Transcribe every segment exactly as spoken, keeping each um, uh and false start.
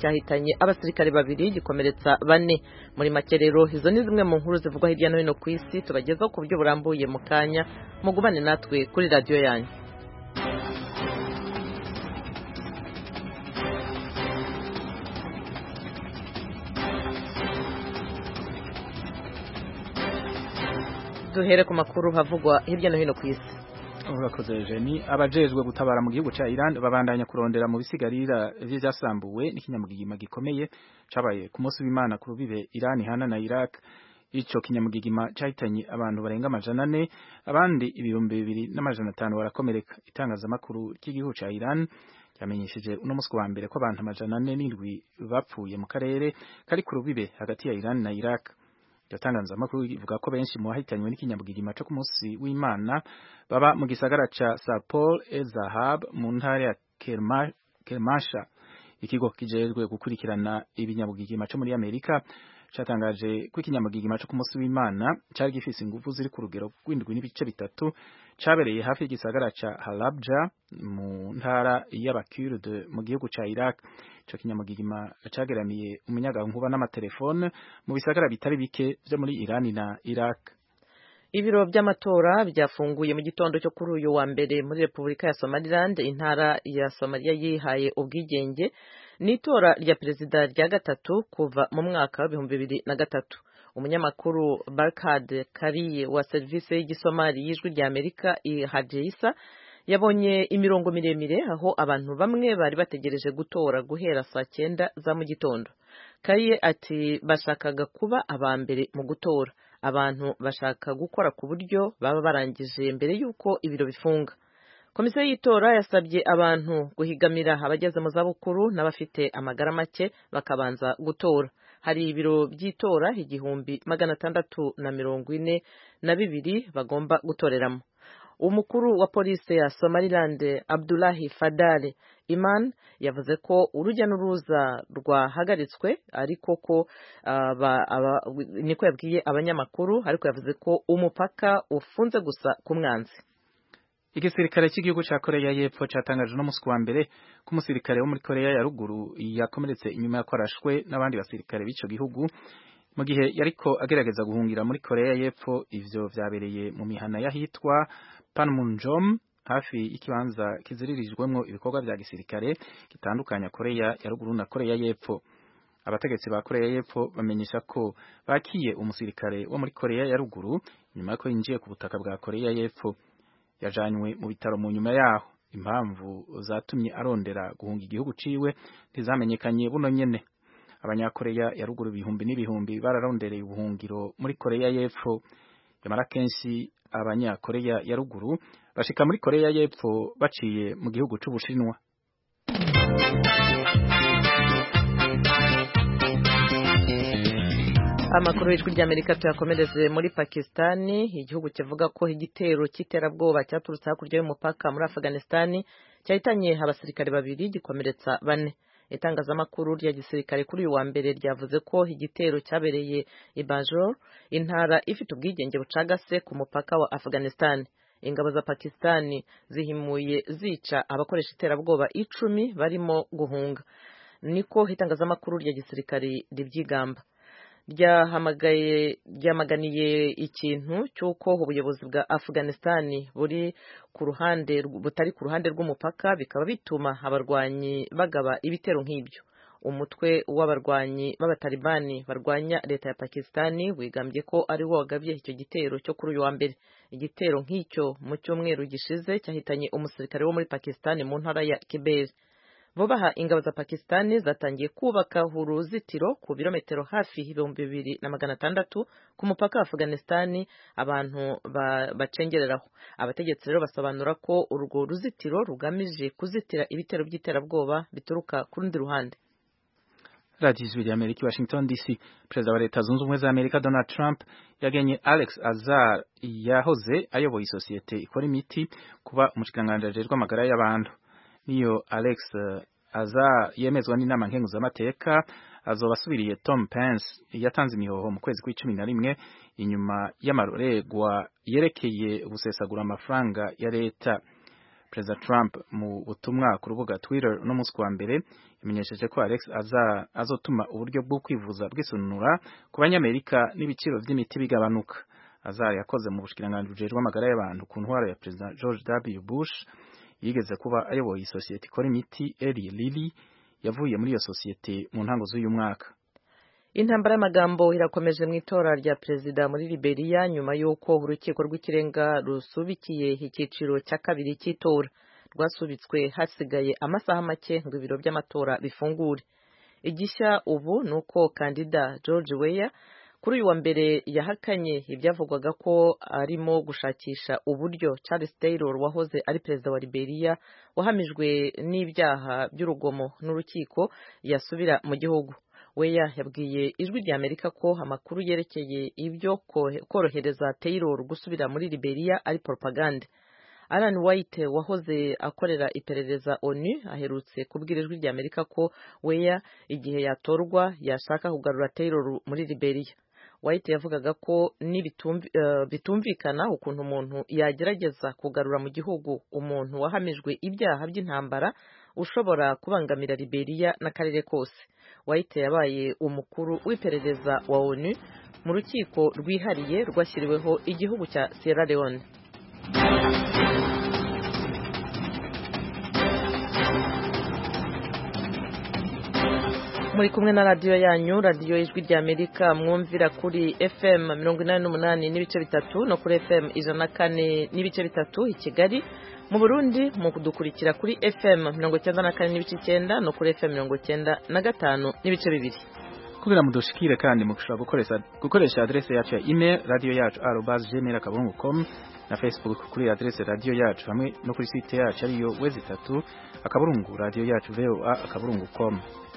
cyahitanye abasirikare babiri gikomeretsa bane. Muri make rero izo ni zimwe mu nkuru zivugwa hirya no hino ku isi tubagezaho ku buryo burambuye mu kanya. Mugubane natwe kuri radio yanyu. Duhere ku makuru havugwa hirya no hino ku isi. Urakoze Jenny. Abajejwe gutabara mu gihugu ca Iran babandanya kurondera mu bisigarira vy'ivyasambuwe n'ikinyamugigima gikomeye cabaye ku munsi w'Imana ku rubibe Iran hana na Iraq. Ico kinyamugigima cahitanye abantu barenga amajana ane, abandi ibihumbi bibiri n'amajana atanu barakomereka. Itangazamakuru ry'igihugu ca Iran cyamenyesheje uno musi wa mbere ko abantu amajana ane n'indwi bapfuye mu karere kari ku rubibe hagati ya Iran na Iraq. Itangazamakuru ivuga ko benshi mu bahitanywe n'ikinyamugigima cyo ku munsi w'Imana baba mu gisagara ca Sapor e-Zahab mu ntara ya Kermasha. Ikigo kijejwe gukurikirana ibinyamugigima cyo muri Amerika cyatangaje ko ikinyamugigima cyo ku munsi w'Imana cyari gifise ingufu ziri ku rugero rw'indwi n'ibice bitatu cabereye hafi y'igisagara ca Halabja mu ntara y'Abakurde mu gihugu ca Iraq. Ico kinyamugigima cageramiye umunyagankuba n'amatelefone mu bisagara bitari bike vyo muri Iran na Iraq. Ibiro by'amatora byafunguye mu gitondo cyo kuri uyu wa mbere muri Republika ya Somaliland, intara ya Somalia yihaye ubwigenge. N'itora rya perezida rya gatatu kuva mu mwaka wa bihumbi bibiri na gatatu. Umunyamakuru Barkad Kariye wa service y'igisomali y'ijwi rya Amerika i Hadjisa yabonye imirongo miremire aho abantu bamwe bari bategereje gutora guhera saa cyenda za mu gitondo. Kariye ati bashakaga kuba abambere mu gutora. Abantu bashaka gukora ku buryo baba barangije mbere yuko ibiro bifunga. Komisiyo y'itora yasabye abantu guhigamira abageze mu zabukuru n'abafite amagara make bakabanza gutora. Hari ibiro by'itora igihumbi magana atandatu na mirongo ine na bibiri bagomba gutoreramo. Umukuru wa polisi ya Somaliland Abdullahi Fadale Iman yavuze ko urujya n'uruza rwahagaritswe ariko ko uh, niko yabwiye abanyamakuru, ariko yavuze ko umupaka ufunze gusa ku mwanzi. Igisirikare cy'igihugu ca Korea y'Epfo cyatangaje no musi wa mbere ko umusirikare wo muri Korea ya ruguru yakomeretse inyuma ya kwarashwe n'abandi basirikare b'ico gihugu mu gihe yariko agerageza guhungira muri Korea y'Epfo. Ivyo vyabereye mu mihana yahitwa Panmunjom hafi y'ikibanza kiziririjwemwo ibikorwa vya gisirikare gitandukanya Korea ya ruguru na Korea y'Epfo. Abategetsi ba Korea y'Epfo bamenyesha ko bakiye umusirikare wo muri Korea ya ruguru nyuma ko yinjiye ku butaka bwa Korea y'Epfo. Yajanywe mu bitaro mu nyuma yaho. Impamvu zatumye arondera guhunga igihugu ciwe ntizamenyekanye buno nyene. Abanyakorea ya ruguru ibihumbi n'ibihumbi bararondereye ubuhungiro muri Korea y'Epfo. Yamara kenshi abanyakorea ya ruguru bashika muri Korea y'Epfo baciye mu gihugu c'Ubushinwa. Amakuru y'ijwi ry'Amerika tuyakomereze muri Pakistani. Igihugu kivuga ko igitero cy'iterabwoba cyaturutse hakurya y'umupaka muri Afghanistan cyahitanye abasirikare babiri gikomeretsa bane. Itangazamakuru rya gisirikare kuri uyu wa mbere ryavuze ko igitero cyabereye i Bajor, intara ifite ubwigenge bucagase ku mupaka wa Afghanistan. Ingabo za Pakistani zihimuye zica abakoresha iterabwoba icumi barimo guhunga. Niko itangazamakuru rya gisirikare ribyigamba. Ryahamagaye ryamaganiye ikintu cyuko ubuyobozi bwa Afghanistan buri ku ruhande butari ku ruhande rw'umupaka bikaba bituma abarwanyi bagaba ibitero nk'ibyo. Umutwe w'abarwanyi b'abatalibani barwanya leta ya Pakistan wigambye ko ari wo wagabye icyo gitero cyo kuri uyu wa mbere. Igitero nk'icyo mu cyumweru gishize cyahitanye umusirikare wo muri Pakistan mu ntara ya Khyber. Vubaha ingabo za Pakistani zatangiye kubaka uruzitiro ku birometero hafi ibihumbi bibiri na magana atandatu ku mupaka wa Afghanistan abantu bacengereraho. Abategetsi rero basobanura ko urwo ruzitiro rugamije kuzitira ibitero by'iterabwoba bituruka ku rundi ruhande. Radio Ijwi ry'Amerika, Washington D C. Perezida wa Leta Zunze Ubumwe za Amerika Donald Trump yagenye Alex Azar yahoze ayoboye isosiyete ikora imiti kuba umushikiranganji ajejwe amagara y'abantu. Niyo Alex Azar yemezwa n'inama nkenguzamateka azoba asubiriye Tom Pence yatanze imihoho mu kwezi kw'icumi na rimwe inyuma y'amaregwa yerekeye gusesagura amafaranga ya leta. Perezida Trump mu butumwa ku rubuga Twitter no munsi wa mbere imenyesheje ko Alex aza azotuma uburyo bwo kwivuza bwisunura ku banyamerika n'ibiciro by'imiti bigabanuka. Azar yakoze mu bushikiranganje bujejwe amagara y'abantu ku ntwaro ya Perezida George W Bush, yigeze kuba ayoboye isosiyete ikora imiti Eli Lilly yavuye muri iyo sosiyete mu ntango z'uyu mwaka. Intambara y'amagambo irakomeje mu itora rya perezida muri Liberia nyuma y'uko urukiko rw'ikirenga rusubikiye icyiciro cya kabiri cy'itora. Rwasubitswe hasigaye amasaha make ngo ibiro by'amatora bifungure. Igishya ubu nuko kandida George Weah kuri uyu wa mbere yahakanye ibyavugwaga ko arimo gushakisha uburyo Charles Taylor wahoze ari perezida wa Liberia wahamijwe n'ibyaha by'urugomo n'urukiko yasubira mu gihugu. Weah yabwiye ijwi rya Amerika ko amakuru yerekeye ibyo korohereza Taylor gusubira muri Liberia ari propaganda. Alan White wahoze akorera iperereza ONU aherutse kubwira ijwi rya Amerika ko Weah igihe yatorwa yashaka kugarura Taylor muri Liberia. White yavugaga ko bitumvikana uh, ukuntu umuntu yagerageza kugarura mu gihugu umuntu wahamijwe ibyaha by'intambara ushobora kubangamira Liberia n'akarere kose. White yabaye umukuru w'iperereza wa ONU mu rukiko rwihariye rwashyiriweho igihugu cya Sierra Leone. Muri kumwe na radio yanyu, radio ijwi rya Amerika, mwumvira kuri F M mirongo inani n'umunani n'ibice bitatu no kuri F M ijana na kane n'ibice bitatu i Kigali. Mu Burundi mu kudukurikira kuri F M mirongo icyenda na kane n'ibice icyenda no kuri F M mirongo icyenda na gatanu n'ibice bibiri. Kugira mudushikire kandi mukushobora gukoresha gukoresha adresse yacu ya email radio yacu arobase gmail akaburungu com na Facebook kuri adresse radio yacu hamwe no kuri site yacu ariyo wezi itatu akaburungu radio yacu voa akaburungu com.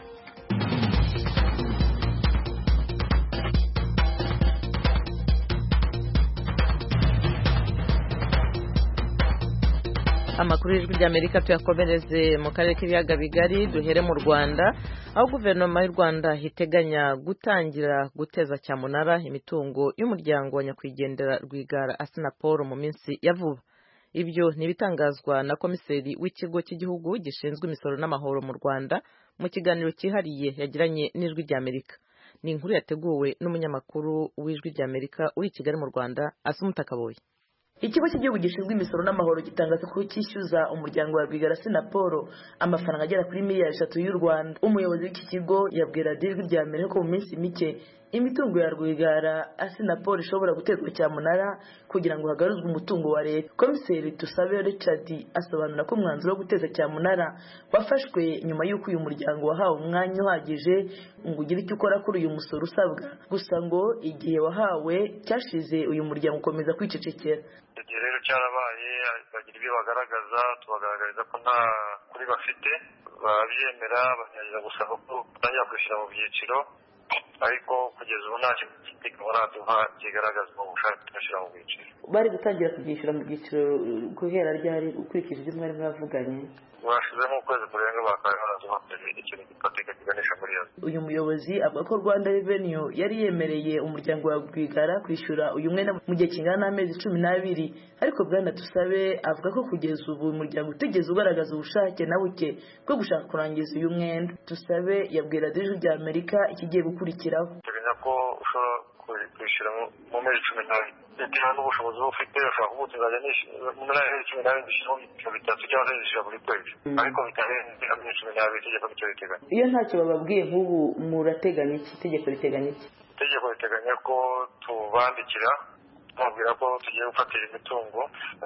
Amakuru y'ijwi rya Amerika tuyakomereze mu karere k'ibiyaga bigari, duhere mu Rwanda aho guverinoma y'u Rwanda hiteganya gutangira guteza cyamunara imitungo y'umuryango wa nyakwigendera Rwigara Assinapol mu minsi ya vuba. Ibyo nibitangazwa na komiseri w'ikigo cy'igihugu gishinzwe imisoro n'amahoro mu Rwanda mu kiganiro cyihariye yagiranye n'ijwi rya Amerika. Ni inkuru yateguwe n'umunyamakuru w'ijwi rya Amerika uri Kigali mu Rwanda Asumuta Kaboyi. Ikigo cy'igihugu gishinzwe imisoro n'amahoro gitangaza ko cyishyuza umuryango wa Rwigara Assinapol amafaranga agera kuri miliyari eshatu y'u Rwanda. Umuyobozi w'iki kigo yabwira ijwi rya Amerika ko mu minsi mike imitungo ya Rwigara Assinapol ishobora guterwa cyamunara kugira ngo hagaruzwe umutungo wa leta. Komiseri Tusabe Richard asobanura ko umwanzuro wo guteza cyamunara wafashwe nyuma y'uko uyu muryango wahawe umwanya uhagije ngo ugire icyo ukora kuri uyu musoro usabwa, gusa ngo igihe wahawe cyashize uyu muryango ukomeza kwicecekera. Igihe rero cyarabaye bagira ibyo bagaragaza, tubagaragariza ko nta kuri bafite, babyemera bagerageza gusaba ko batangira kwishyira mu byiciro, ariko kugeza ubu nta kintu baraduha kigaragaza mu bushake tugashyira mu byiciro. Bari gutangira kubyishyura mu byiciro guhera ryari ukurikije ibyo mwari mwavuganye? Urashizemo ukwezi kurenga bakaba baraduha ikintu gifatika kiganisha muri yo. Uyu muyobozi avuga ko Rwanda Revenue yari yemereye umuryango wa Rwigara kwishyura uyu mwenda mu gihe kingana n'amezi cumi n'abiri, ariko Bwana Tusabe avuga ko kugeza ubu umuryango utigeze ugaragaza ubushake na buke bwo gushaka kurangiza uyu mwenda. Tusabe yabwira ijwi rya Amerika ikigiye gukurikiraho. Tubona ko ushobora kwishyura mu mezi cumi n'abiri bitewe n'ubushobozi ufite, ushobora kuba utunganya mu mezi cumi n'abiri bishyiraho ibiciro bitatu cyangwa se bishyira buri kwezi, ariko bitarenze amezi cumi n'abiri itegeko nicyo riteganya. Iyo ntacyo bababwiye nk'ubu murateganya iki? Itegeko riteganya iki? Itegeko riteganya ko tubandikira tubabwira ko tugiye gufatira imitungo,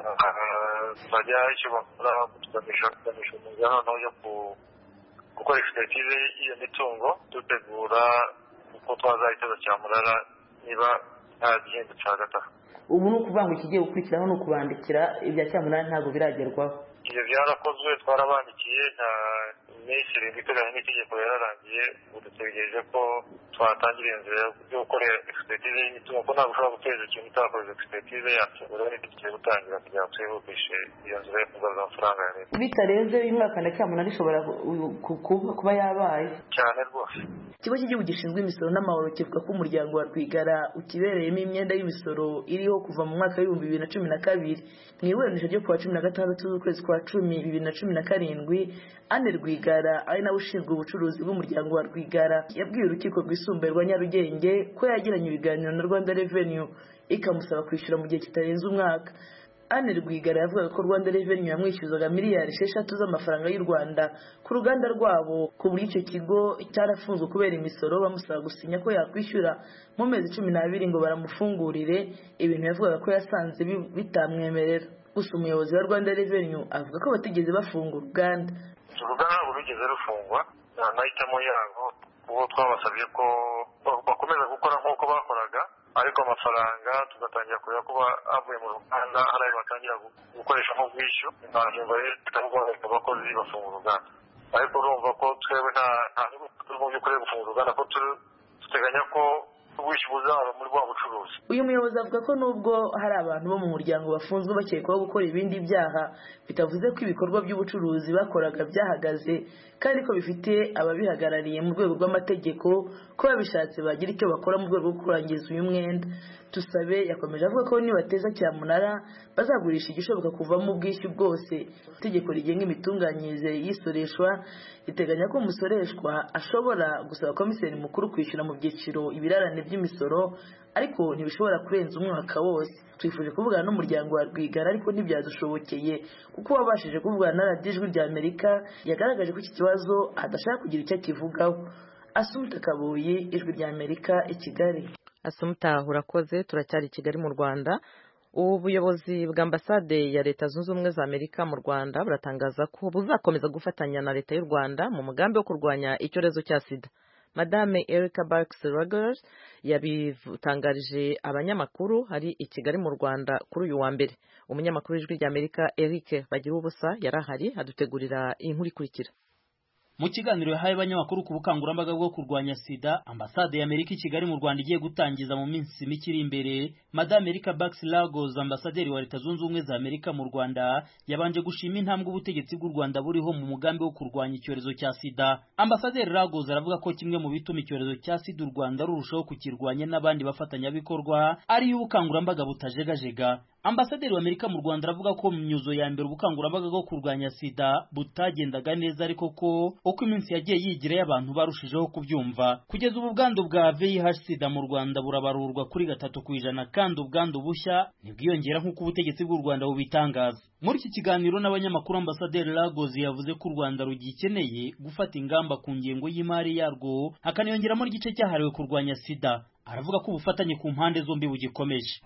bajya icyo bakora tuganisha tuganisha umuryango noneho yo gukora expertise y'iyo mitungo, dutegura uko twazayiteza cyamunara niba nta gihindutse hagati aho. Ubu ni ukuvuga ngo ikigiye gukurikiraho ni ukubandikira ibya cyamunara ntabwo biragerwaho? Ibyo byarakozwe, twarabandikiye, nta iminsi irindwi iteganya n'itegeko yararangiye ubu dutegereje ko twatangira inzira yo gukora expertise y'imitungo ko ntabwo ushobora guteza ikintu utakoze expertise yacyo urabona ko tugiye gutangira kugira ngo twihutishe iyo nzira yo kugaruza amafaranga ya leta bitarenze umwaka na cyamunara ishobora kuba yabaye cyane rwose. Ikigo cy'igihugu gishinzwe imisoro n'amahoro kivuga ko umuryango wa Rwigara ukibereyemo imyenda y'imisoro iriho kuva mu mwaka w'ibihumbi bibiri na cumi na kabiri. Mu iburanisha ryo kuwa cumi na gatandatu z'ukwezi kwa cumi bibiri na cumi na karindwi, Anne Rwigara ari nawe ushinzwe ubucuruzi bw'umuryango wa Rwigara yabwiye urukiko rwisumbuye rwa Nyarugenge ko yagiranye ibiganiro na Rwanda Revenue ikamusaba kwishyura mu gihe kitarenze umwaka. Anne Rwigara yavugaga ko Rwanda Revenue yamwishyuzaga miliyari esheshatu z'amafaranga y'u Rwanda ku ruganda rwabo, ku buryo icyo kigo cyarafunzwe kubera imisoro, bamusaba gusinya ko yakwishyura mu mezi cumi n'abiri ngo baramufungurire, ibintu yavugaga ko yasanze bitamwemerera. Gusa umuyobozi wa Rwanda Revenue avuga ko batigeze bafunga uruganda. Uruganda ntabwo rugeze rufungwa, nta mahitamo yabo uwo twabasabye ko bakomeza gukora nk'uko bakoraga, ariko amafaranga tugatangira kureba ko avuye mu ruganda hari ayo batangira gukoresha nk'ubwishyu, nta ngingo itavuga ngo abakozi bafunga uruganda. Ariko urumva ko twebwe nta turimo by'ukuri gufunga uruganda, ko duteganya ko ubwishyu buzaba muri bwa bucuruzi. Uyu muyobozi avuga ko nubwo hari abantu bo mu muryango bafunzwe bakekwaho gukora ibindi byaha, bitavuze ko ibikorwa by'ubucuruzi bakoraga byahagaze, kandi ko bifite ababihagarariye mu rwego rw'amategeko, ko babishatse bagira icyo bakora mu rwego rwo kurangiza uyu mwenda. Tusabe yakomeje avuga ko nibateza cyamunara bazagurisha igishoboka kuvamo ubwishyu bwose. Itegeko rigenga imitunganyirize y'isoreshwa riteganya ko umusoreshwa ashobora gusaba komiseri mukuru kwishyura mu byiciro ibirarane by'imisoro, ariko ntibishobora kurenza umwaka wose. Twifuje kuvugana n'umuryango wa Rwigara ariko ntibyadushobokeye, kuko wabashije kuvugana na radiyo Ijwi ry'Amerika yagaragaje ko iki kibazo adashaka kugira icyo akivugaho. Asumta Kabuye, Ijwi ry'Amerika, i Kigali. Asumta urakoze. Turacyari i Kigali mu Rwanda. Ubuyobozi bwa ambasade ya Leta Zunze Ubumwe za Amerika mu Rwanda buratangaza ko buzakomeza gufatanya na Leta y'u Rwanda mu mugambi wo kurwanya icyorezo cya sida. Madame Erica Barks-Ruggles yabitangarije abanyamakuru hari i Kigali mu Rwanda kuri uyu wa mbere. Umunyamakuru w'Ijwi ry'Amerika Eric Bagirubusa yarahari adutegurira inkuru ikurikira. Mu kiganiro yahaye abanyamakuru ku bukangurambaga bwo kurwanya sida, ambasade ya Amerika i Kigali mu Rwanda igiye gutangiza mu minsi mike iri imbere, Madame Erica Barks-Ruggles, ambasaderi wa Leta Zunze Ubumwe za Amerika mu Rwanda, yabanje gushima intambwe ubutegetsi bw'u Rwanda buriho mu mugambi wo kurwanya icyorezo cya sida. Ambasaderi Ruggles aravuga ko kimwe mu bituma icyorezo cya sida u Rwanda rurushaho kukirwanya n'abandi bafatanyabikorwa ari ubukangurambaga butajegajega. Ambasaderi wa Amerika mu Rwanda aravuga ko mu myuzo ya mbere ubukangurambaga bwo kurwanya sida butagendaga neza, ariko ko uko iminsi yagiye yigira y'abantu barushijeho kubyumva. Kugeza ubu ubwandu bwa V I H sida mu Rwanda burabarurwa kuri gatatu ku ijana, kandi ubwandu bushya ntibwiyongera nk'uko ubutegetsi bw'u Rwanda bubitangaza. Muri iki kiganiro n'abanyamakuru, Ambasaderi Ruggles yavuze ko u Rwanda rugikeneye gufata ingamba ku ngengo y'imari yarwo, hakaniyongeramo n'igice cyahariwe kurwanya sida. Aravuga ko ubufatanye ku mpande zombi bugikomeje.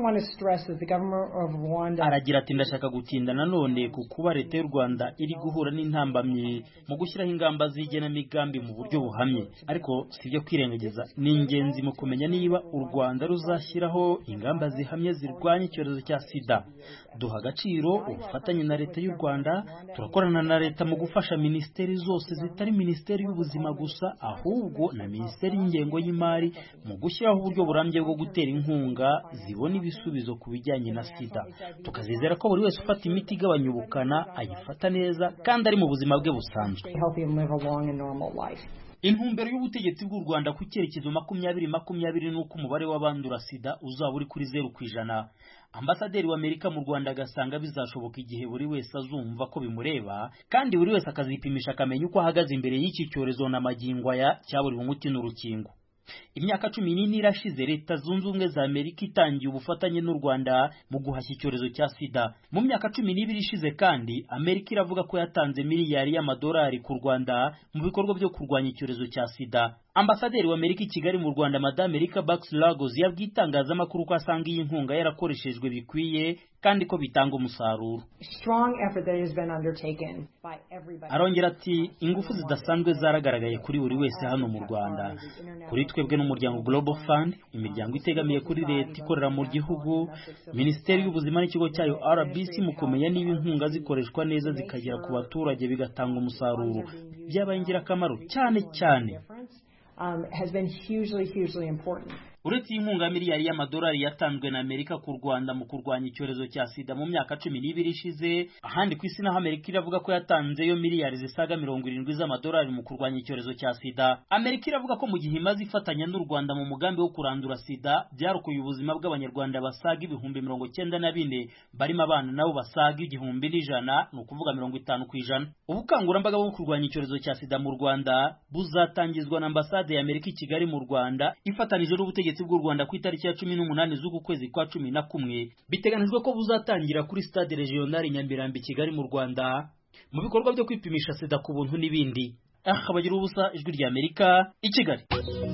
Aragira ati, ndashaka gutinda nanone ku kuba Leta y'u Rwanda iri guhura n'intambamye mu gushyiraho ingamba z'igenamigambi mu buryo buhamye, ariko si byo kwirengagiza. Ni ingenzi mu kumenya niba u Rwanda ruzashyiraho ingamba zihamye zirwanya icyorezo cya sida. Duha agaciro ubufatanye na Leta y'u Rwanda, turakorana na Leta mu gufasha minisiteri zose zitari Minisiteri y'Ubuzima gusa, ahubwo na Minisiteri y'Ingengo y'Imari mu gushyiraho uburyo burambye bwo gutera inkunga zibona ibisubizo ku bijyanye na sida. Tukazizera ko buri wese ufata imiti igabanya ubukana ayifata neza kandi ari mu buzima bwe busanzwe. Intumbero y'ubutegetsi bw'u Rwanda ku cyerekezo makumyabiri makumyabiri n'uko umubare w'abandura sida uzaba uri kuri zeru ku ijana. Ambasaderi wa Amerika mu Rwanda agasanga bizashoboka igihe buri wese azumva ko bimureba, kandi buri wese akazipimisha akamenya uko ahagaze imbere y'iki cyorezo na magingo aya cyaburiwe umuti n'urukingo. Imyaka cumi n'ine irashize Leta Zunze Ubumwe za Amerika itangiye ubufatanye n'u Rwanda mu guhashya icyorezo cya sida. Mu myaka cumi n'ibiri ishize kandi Amerika iravuga ko yatanze miliyari y'amadolari ku Rwanda mu bikorwa byo kurwanya icyorezo cya sida. Ambasaderi wa Amerika i Kigali mu Rwanda Madame Erika Bax Lagos yabwiye itangazamakuru ko asanga iyi nkunga yarakoreshejwe bikwiye kandi ko bitanga umusaruro. Arongera ati ingufu zidasanzwe zaragaragaye kuri buri wese hano mu Rwanda, kuri twebwe n'umuryango Global Fund, imiryango itegamiye kuri leta ikorera mu gihugu, Minisiteri y'Ubuzima n'ikigo cyayo R B C mu kumenya niba inkunga zikoreshwa neza zikagera ku baturage bigatanga umusaruro. Byabaye ingirakamaro cyane cyane. Um, has been hugely, hugely important. Uretse inkunga miliyari y'amadolari yatanzwe na Amerika ku Rwanda mu kurwanya icyorezo cya sida mu myaka cumi n'ibiri ishize, ahandi ku isi naho Amerika iravuga ko yatanzeyo miliyari zisaga mirongo irindwi z'amadolari mu kurwanya icyorezo cya sida. Amerika iravuga ko mu gihe imaze ifatanya n'u Rwanda mu mugambi wo kurandura sida, byarokoye ubuzima bw'abanyarwanda basaga ibihumbi mirongo cyenda na bine, barimo abana nabo basaga igihumbi n'ijana, ni ukuvuga mirongo itanu ku ijana. Ubukangurambaga bwo kurwanya icyorezo cya sida mu Rwanda buzatangizwa na ambasade ya Amerika i Kigali mu Rwanda ifatanije n'ubutegetsi bw'u Rwanda ku itariki ya cumi n'umunani z'uku kwezi kwa cumi na kumwe. Biteganijwe ko buzatangira kuri stade regional Nyamirambo i Kigali mu Rwanda mu bikorwa byo kwipimisha sida ku buntu n'ibindi. Ah, abagira ubusa ijwi rya Amerika i Kigali.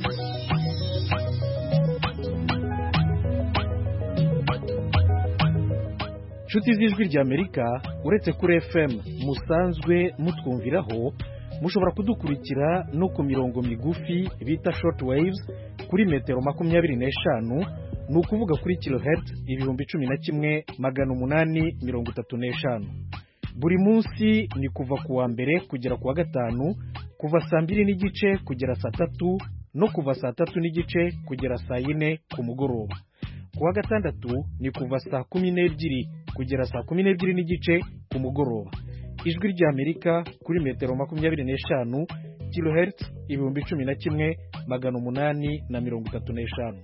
Nshuti z'ijwi rya Amerika, uretse kuri F M musanzwe mutwumviraho, mushobora kudukurikira no ku mirongo migufi bita short waves kuri metero makumyabiri n'eshanu, ni ukuvuga kuri kilohertz ibihumbi cumi na kimwe magana umunani mirongo itatu n'eshanu. Buri munsi ni kuva ku wa mbere kugera ku wa gatanu, kuva saa mbiri n'igice kugera saa tatu no kuva saa tatu n'igice kugera saa yine ku mugoroba. Ku wa gatandatu ni kuva saa kumi n'ebyiri kugera saa kumi n'ebyiri n'igice ku mugoroba. Ijwi rya Amerika kuri metero makumyabiri n'eshanu, kilohertz ibihumbi cumi na kimwe magana umunani na mirongo itatu n'eshanu.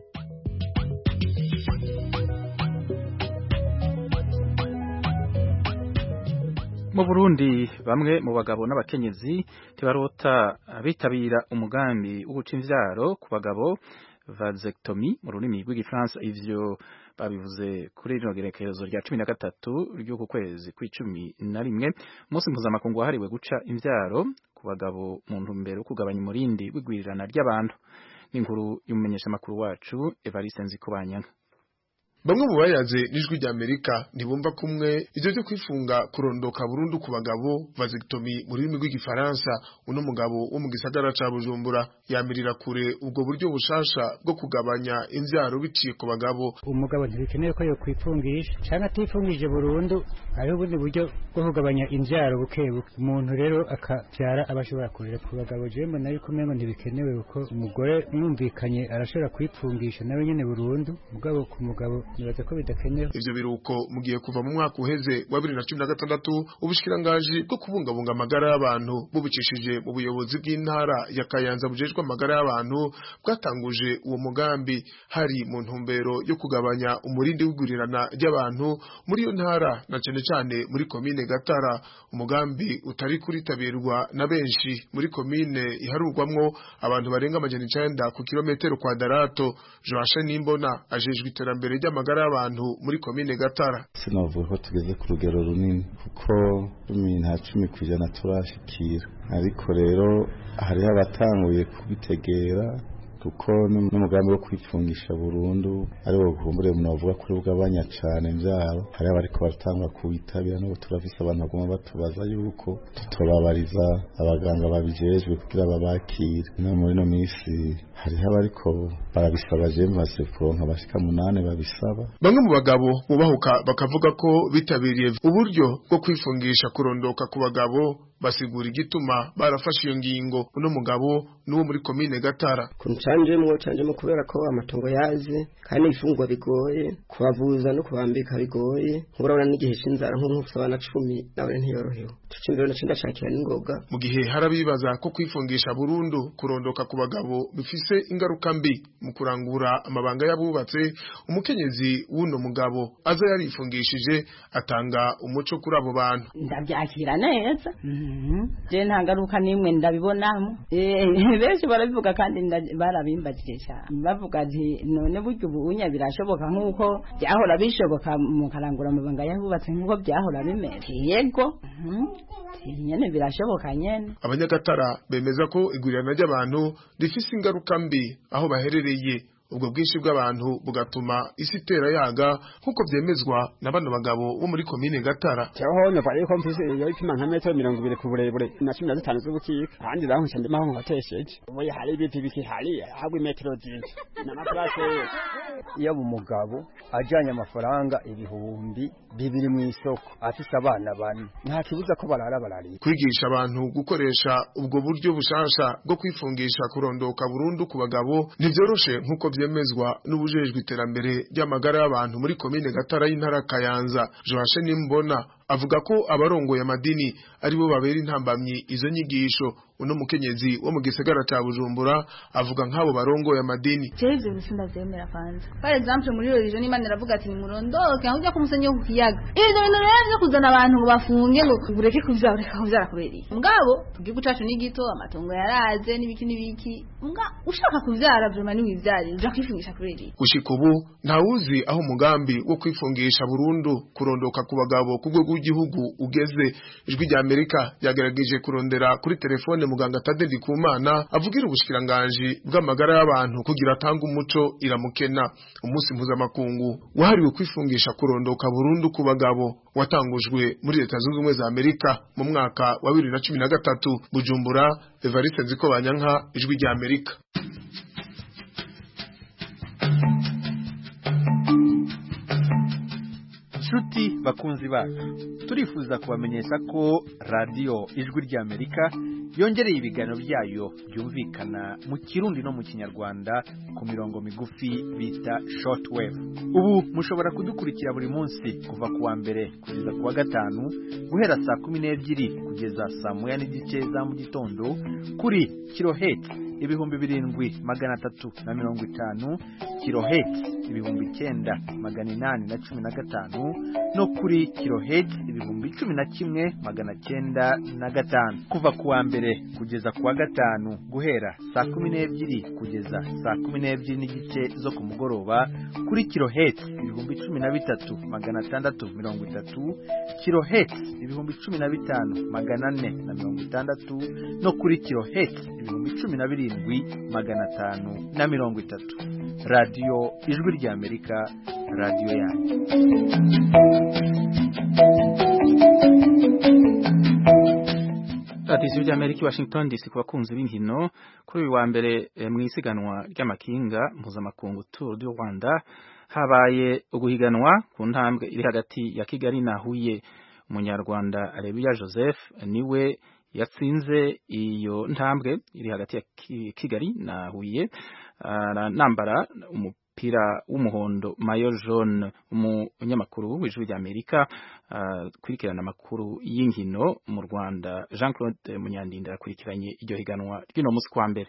Mu Burundi bamwe mu bagabo n'abakenyezi tibarota bitabira umugambi wo guca imvyaro ku bagabo vasectomy mu rurimi rw'igifaransa. Ivyo babivuze kuri rino gerekezo rya cumi na gatatu ry'uku kwezi kw'icumi na rimwe, umunsi mpuzamakungu wahariwe guca imvyaro ku bagabo mu ntumbero yo kugabanya umurindi w'igwirirana ry'abantu. N'inkuru y'umumenyeshamakuru wacu Evariste Nzikubanyanga. Bamwe mu bayaze n'ijwi rya Amerika ntibumva kumwe ivyo byo kwifunga kurondoka burundu ku bagabo vasectomy mu rurimi rw'igifaransa. Uno mugabo wo mu gisagara ca Bujumbura yamirira kure ubwo buryo bushasha bwo kugabanya imvyaro biciye ku bagabo. Umugabo ntibikeneye ko yo kwifungisha cyangwa atifungije burundu, hariho ubundi buryo bwo kugabanya imvyaro bukebuke. Umuntu rero akavyara abashobora kurera ku bagabo. Je mbona yuko umengo ntibikenewe kuko umugore mwumvikanye arashobora kwifungisha nawe nyene burundu, mugabo ku mugabo nibaza ko bidakenewe. Ivyo biruko mugiye kuva mu mwaka uheze wa bibiri na cumi na gatandatu ubushikirangaji bwo kubungabunga amagara y'abantu bubicishije mu buyobozi bw'intara ya Kayanza bujejwe amagara y'abantu bwatanguje uwo mugambi hari mu ntumbero yo kugabanya umurindi w'igurirana ry'abantu muri iyo ntara na cyane cyane muri komine Gatara. Umugambi utari kuritabirwa na benshi muri komine iharurwamwo abantu barenga amajana icenda ku kilometero kwadarato. Joashe Nimbona ajejwe iterambere ry'amagara y'abantu muri komine Gatara. Sinavuga ko tugeze ku rugero runini kuko cumi nta cumi kwijana turashikira, ariko rero hariho abatanguye kubitegera kuko n'umugambi wo kwifungisha burundu ari wo guhumbure umuntu avuga kuri bw'abanya cane imvyaro. Hari abariko baratangwa kubitabira no turafise abantu bagomba batubaza yuko tutobabariza abaganga babijejwe kugira babakire. No muri no misi hariho abariko barabisaba je maze kuronka bashika munane babisaba. Bamwe mu bagabo bubahuka bakavuga ko bitabiriye uburyo bwo kwifungisha kurondoka ku bagabo, basigura igituma barafashe iyo ngingo. Uno mugabo nuwo muri komine Gatara. Kuncanjemwo canjemwo kubera ko amatongo yaje kandi ifungwa bigoye, kubavuza no kubambika bigoye. Ngurabona n'igihe cinzara nko nkufisa abana cumi nawe ntiyorohewe. Tucimbero na cinda cakira n'ingoga. Mu gihe harabibaza ko kwifungisha burundu kurondoka ku bagabo bifise ingaruka mbi mu kurangura amabanga y'abubatse, umukenyezi w'uno mugabo aza yarifungishije atanga umuco kuri abo bantu. Ndabyakira neza. Je nta ngaruka nimwe ndabibonamo. Eh benshi barabivuga kandi barabimbagije cyane. Bavuga ati none buryo ubunya birashoboka nkuko byahora bishoboka mu karangura amabanga y'abubatse nkuko byahora bimeze. Yego. nyene birashoboka nyene. Abanyagatara bemeza ko igurirana ry'abantu rifise ingaruka mbi aho baherereye, ubwo bwinshi bw'abantu bugatuma isi itera yaga nkuko byemezwa na bano bagabo bo muri komine Gatara. Cyaho nabaye ko mfise iyo ipima nka metero mirongo ibiri ku burebure na cumi na zitanu z'ubukika kandi raho nshande maho ngatesheje ubu hari ibiti biki hari ahubwo metero zindi n'amafarase iyo umugabo ajanye amafaranga ibihumbi bibiri mu isoko afise abana bane nta kibuza ko barara barari. Kwigisha abantu gukoresha ubwo buryo bushasha bwo kwifungisha kurondoka burundu ku bagabo ntivyoroshe nkuko byemezwa n'ubujejwe iterambere ry'amagara y'abantu muri komine Gatara y'intara Kayanza. Joashe Nimbona avuga ko abarongoye amadini aribo babera intambamyi izo nyigisho. Uno mukenyezi wo mu gisagara ca Bujumbura avuga nk'abo barongoye amadini. Jeje bisinda zemera kwanza. For example muri religion Imana iravuga ati murondoke ahubwo ko musenye ku kiyaga. Ibyo bintu rero kuzana abantu ngo bafunge ngo bureke kuvyara reka kuvyara kuberi. Mugabo igihugu cacu ni gito amatongo yaraze n'ibiki n'ibiki. Mga ushaka kuvyara vyuma ni wivyari uja kwifungisha kuberi. Gushika ubu ntawuzi aho umugambi wo kwifungisha burundu kurondoka ku bagabo kubwo rw'igihugu ugeze. Ijwi rya Amerika yagerageje kurondera kuri telefone muganga Tade Ndikumana avugira ubushikiranganje bw'amagara y'abantu kugira atanga umuco iramukena. Umunsi mpuzamakungu wahariwe kwifungisha kurondoka burundu ku bagabo watangujwe muri Leta Zunze Ubumwe za Amerika mu mwaka wa bibiri na cumi na gatatu. Bujumbura, Evariste Nzikobanyanka, Ijwi rya Amerika. Shuti bakunzi bacu, turifuza kubamenyesha ko radio Ijwi rya Amerika yongereye ibiganiro byayo byumvikana mu Kirundi no mu Kinyarwanda ku mirongo migufi bita shortwave. Ubu mushobora kudukurikira buri munsi kuva kuwa mbere kugeza kuwa gatanu guhera saa kumi n'ebyiri kugeza saa moya n'igice za mu gitondo kuri kilohertz ibihumbi birindwi magana atatu na mirongo itanu, kilohertz ibihumbi icyenda magana inani na cumi na gatanu no kuri kilohertz ibihumbi cumi na kimwe magana cyenda na gatanu. Kuva kuwa mbere kugeza kuwa gatanu guhera saa kumi n'ebyiri kugeza saa kumi n'ebyiri n'igice zo ku mugoroba kuri kilohertz ibihumbi cumi na bitatu magana atandatu mirongo itatu, kilohertz ibihumbi cumi na bitanu magana ane na mirongo itandatu no kuri kilohertz ibihumbi cumi na birindwi magana atanu na mirongo itatu. Radio Ijwi rya Amerika, radio yanyu. Radio ya Amerika Washington D C ku bakunzi b'inkino kuri uyu wa mbere e, mu isiganwa ry'amakinga mpuzamakungu Tour du Rwanda habaye uguhiganwa ku ntambwe iri hagati ya Kigali na Huye. Umunyarwanda Areruya Joseph niwe yatsinze iyo ntambwe iri hagati ya Kigali na Huye, nambara umupira w'umuhondo maillot jaune. Umunyamakuru w'Ijwi rya Amerika uh, kurikirana amakuru y'inkino mu Rwanda Jean Claude Munyandinda yakurikiranye iryo higanwa ry'ino munsi kwa mbere.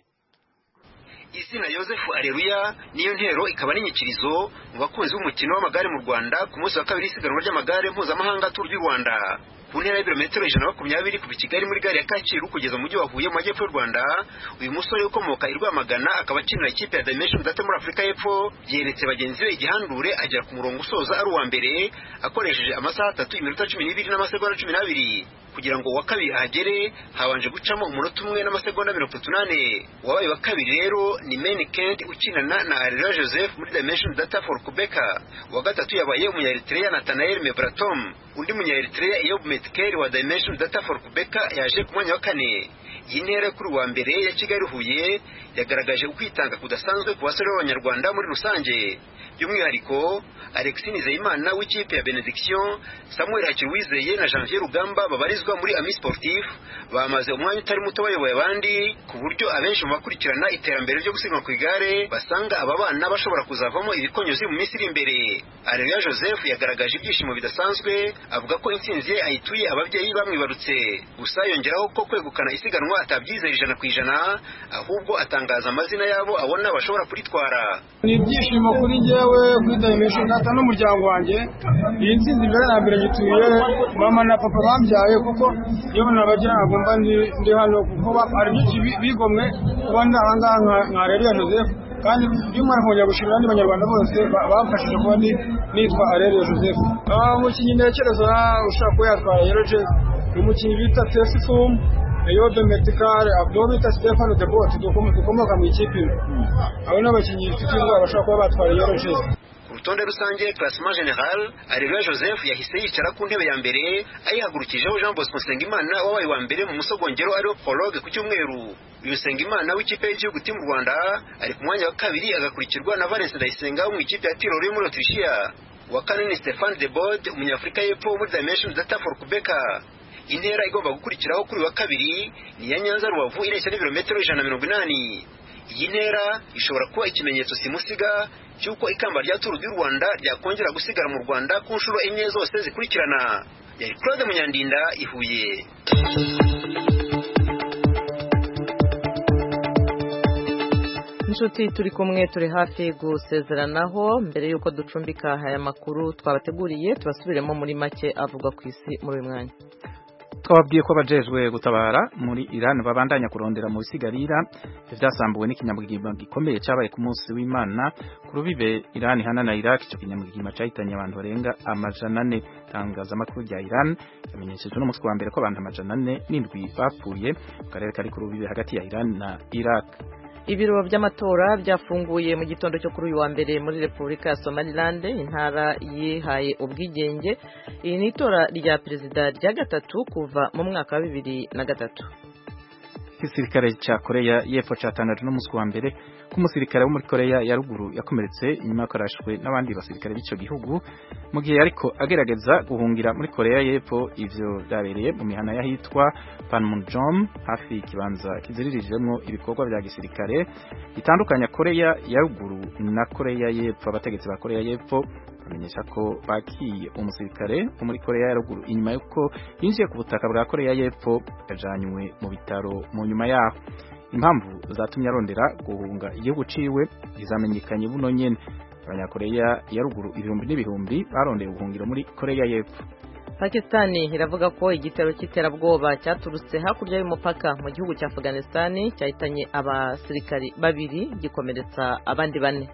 Izina Joseph Areruya niyo ntero ikaba n'inyikirizo mu bakunzi b'umukino w'amagare mu Rwanda ku munsi wa kabiri isiganwa ry'amagare mpuzamahanga Tour du Rwanda. Ku ntera y'ibirometero ijana na makumyabiri kuva Kigali muri gare ya Kacyiru kugeza mu mujyi wa Huye mu majyepfo y'u Rwanda, uyu musore ukomoka i Rwamagana akaba akinira ikipe ya Dimension Data muri Afurika y'Epfo yeretse bagenzi be igihandure agera ku murongo usoza ari uwa mbere akoresheje amasaha atatu iminota cumi n'ibiri n'amasegonda cumi n'abiri. Kugira ngo uwa kabiri ahagere habanje gucamo umunota umwe n'amasegonda mirongo itatu n'ane. Uwabaye wa kabiri rero ni Main Kent ukinana na Areruya Joseph muri Dimension Data for Quebec. Uwa gatatu yabaye Umunya-Eritrea Nathanael Mebratom. Undi Munya-Eritrea Eyob Metkel wa Dimension Data for Quebec yaje ku mwanya wa kane. Iyi ntera kuri uwa mbere ya Kigali Huye yagaragaje ukwitanga kudasanzwe ku basore b'Abanyarwanda muri rusange. By'umwihariko Alexis Nizeyimana w'ikipe ya Benediction, Samuel Hakiruwizeye na Janvier Rugamba babarizwa muri Ami Sportif bamaze umwanya utari muto bayoboye abandi, ku buryo abenshi mu bakurikirana iterambere ryo gusiganwa ku igare basanga aba bana bashobora kuzavamo ibikonyozi mu minsi iri imbere. Areruya Joseph yagaragaje ibyishimo bidasanzwe, avuga ko intsinzi ye ayituye ababyeyi bamwibarutse. Gusa yongeraho ko kwegukana isiganwa atabyizera ijana ku ijana, ahubwo atangaza amazina yabo abona bashobora kuritwara. Ni ibyishimo kuri njyewe kuri Dimension Data n'umuryango wanjye. Iyi ntsinzi mbere na mbere gituye mama na papa bambyaye, kuko iyo nabagira agomba ndi hano kuko ari byinshi bigomwe kuba ndahangaha nka Areruya Joseph, kandi by'umwana kongera gushimira n'abandi banyarwanda bose bamfashije kuba nitwa Areruya Joseph. Umukinnyi ntekereza ushaka kuba yatwara Yellow Jersey umukinnyi bita Tesifum Eyobe Metikare Abdo bita Stefano Debot dukomoka mu ikipe abo n'abakinnyi bafite indwara bashobora kuba batwara yoroje. Urutonde rusange classement general Areruya Joseph yahise yicara ku ntebe ya mbere ayihagurukijeho Jean Bosco Nsengimana wabaye wa mbere mu musogongero ariwo prologue ku cyumweru. Uyu Nsengimana w'ikipe y'igihugu timu Rwanda ari ku mwanya wa kabiri agakurikirwa na Valence Ndayisenga wo mu ikipe ya Tirol muri Autrichia. Wa kane ni Stefan Debod umunyafrika y'Epfo muri Dimension Data for Quebec. Intera igomba gukurikiraho kuri wa kabiri ni ya Nyanza Rubavu ireshya n'ibirometero ijana na mirongo inani. Iyi ntera ishobora kuba ikimenyetso simusiga cyuko ikamba rya Tour du Rwanda ryakongera gusigara mu Rwanda ku nshuro enye zose zikurikirana. Yari Claude Munyandinda ihuye. Inshuti turi kumwe turi hafi gusezeranaho mbere yuko ducumbika aya makuru twabateguriye tubasubiremo muri make avugwa ku isi muri uyu mwanya. Twababwiye ko abajejwe gutabara muri Iran babandanya kurondera mu bisigarira byasambuwe n'ikinyamugigima gikomeye cyabaye ku munsi w'Imana ku rubibe Iran hana na Iraq. Icyo kinyamugigima cyahitanye abantu barenga amajana ane. Itangazamakuru rya Iran yamenyesheje no munsi wa mbere ko abantu amajana ane n'indwi bapfuye mu karere kari ku rubibe hagati ya Iran na Iraq. Ibiro by'amatora byafunguye mu gitondo cyo kuri uyu wa mbere muri Repubulika ya Somaliland, intara yihaye ubwigenge. Iri ni itora rya perezida rya gatatu kuva mu mwaka wa bibiri na gatatu. Igisirikare cya Korea y'Epfo cyatangaje no munsi wa mbere ko umusirikare wo muri Korea ya ruguru yakomeretse inyuma yakorashwe n'abandi basirikare b'icyo gihugu mu gihe ariko agerageza guhungira muri Korea y'Epfo. Ivyo byabereye mu mihana yahitwa Panmunjom hafi ikibanza kiziririjemwo ibikorwa bya gisirikare bitandukanya Korea ya ruguru na Korea y'Epfo. Abategetsi ba Korea y'Epfo bamenyesha ko bakiye umusirikare wo muri Korea ya ruguru inyuma yuko yinjiye ku butaka bwa Korea y'Epfo yajanywe mu bitaro mu nyuma yaho. Impamvu zatumye arondera guhunga igihugu ciwe izamenyekanye buno nyene. Abanyakorea ya ruguru ibihumbi n'ibihumbi barondeye ubuhungiro muri Korea y'Epfo. Pakistani iravuga ko igitero cy'iterabwoba cyaturutse hakurya y'umupaka mu gihugu cya Afghanistan cyahitanye abasirikari babiri gikomeretsa abandi bane.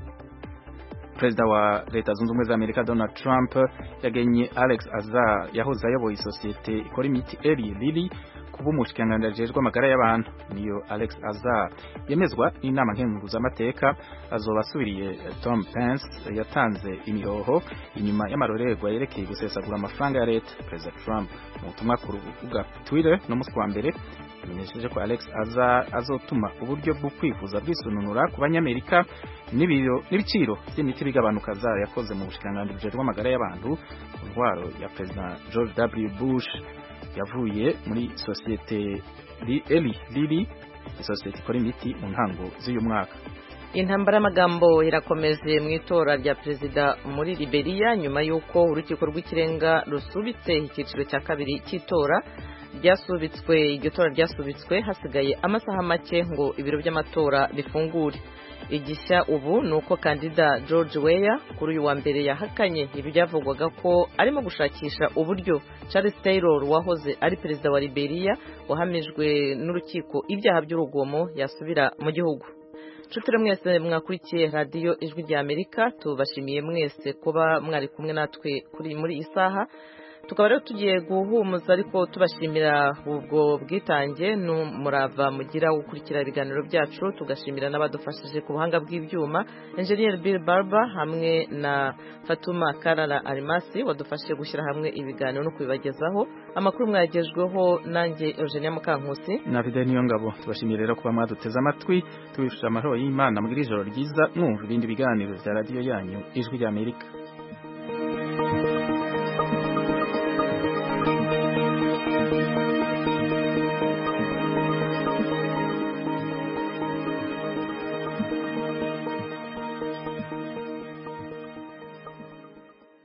Perezida wa Leta Zunze Ubumwe za Amerika Donald Trump yagenye Alex Azar yahoze ayoboye isosiyete ikora imiti Eli Lilly kuba umushikiranganji ajejwe amagara y'abantu. Niyo Alex Azar yemezwa n'inama nkenguzamateka azoba asubiriye Tom Pence yatanze imihoho inyuma y'amarorerwa yerekeye gusesagura amafaranga ya leta. Perezida Trump mu butumwa ku rubuga Twitter no munsi wa mbere yamenyesheje ko Alex Azar azotuma uburyo bwo kwivuza bwisununura ku banyamerika n'ibiro n'ibiciro by'imiti bigabanuka. Azar yakoze mu bushikiranganji bujejwe amagara y'abantu ku ntwaro ya Perezida George W Bush. Yavuye muri sosiyete Eli Lilly, isosiyete ikora imiti mu ntango z'uyu mwaka. Intambara y'amagambo irakomeje mu itora rya perezida muri Liberia nyuma y'uko urukiko rw'ikirenga rusubitse icyiciro cya kabiri cy'itora ryasubitswe. Iryo tora ryasubitswe hasigaye amasaha make ngo ibiro by'amatora bifungure. Igishya ubu nuko kandida George Weah kuri uyu wa mbere yahakanye ibyavugwaga ko arimo gushakisha uburyo Charles Taylor wahoze ari perezida wa Liberia wahamijwe n'urukiko ibyaha by'urugomo yasubira mu gihugu. Nshuti mwese mwakurikiye radio Ijwi rya Amerika, tubashimiye mwese kuba mwari kumwe natwe kuri muri isaha. Tukaba rero tugiye guhumuza ariko tubashimira ubwo bwitange n'umurava mugira gukurikira ibiganiro byacu. Tugashimira n'abadufashije ku buhanga bw'ibyuma, Engineer Bill Barber hamwe na Fatuma Karara Arimasi wadufashije gushyira hamwe ibiganiro no kubibagezaho. Amakuru mwagejweho nanjye Eugenia Mukankusi na Video niyo ngabo. Tubashimiye rero kuba mwaduteze amatwi, tubifurije amahoro y'Imana mugira ijoro ryiza mwumva ibindi biganiro bya radio yanyu Ijwi rya Amerika.